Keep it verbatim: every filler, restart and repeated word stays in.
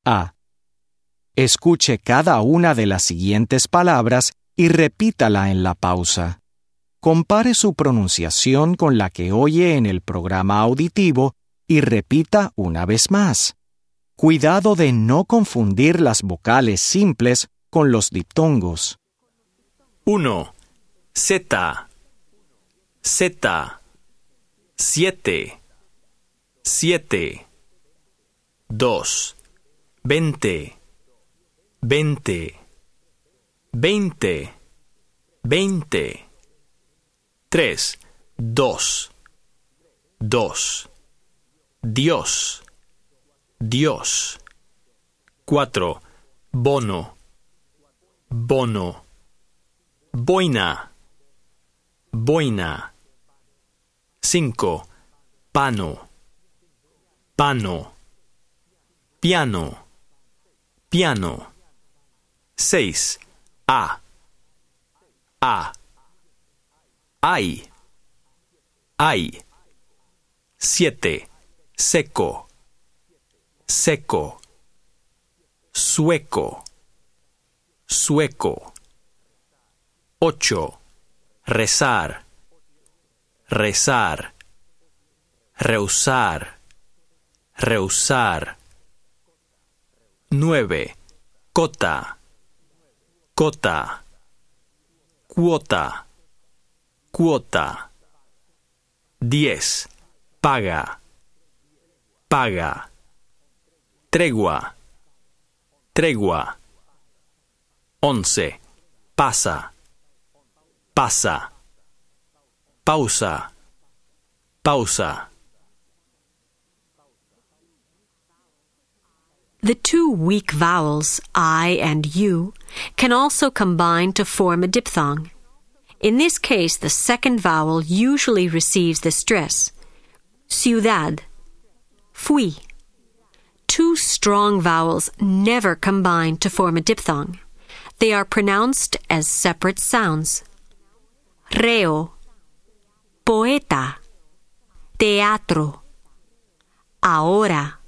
A. Escuche cada una de las siguientes palabras y repítala en la pausa. Compare su pronunciación con la que oye en el programa auditivo y repita una vez más. Cuidado de no confundir las vocales simples con los diptongos. uno. Z. Z. Siete. Siete. Dos. Veinte. Veinte. Veinte. Veinte. Tres. Dos. Dos. Dios. Dios. Cuatro. Bono. Bono. Boina. Boina. Cinco. Pano. Pano. Piano. Piano. Seis. A. A. Ay. Ay. Siete. Seco. Seco. Sueco. Sueco. Ocho. Rezar. Rezar. Rehusar. Rehusar. Nueve. Cota. Cota. Cuota. Cuota. Diez. Paga. Paga. Tregua. Tregua. Once. Pasa. Pasa. Pausa. Pausa. The two weak vowels, I and U, can also combine to form a diphthong. In this case, the second vowel usually receives the stress. Ciudad. Fui. Two strong vowels never combine to form a diphthong. They are pronounced as separate sounds. Reo. Poeta. Teatro. Ahora.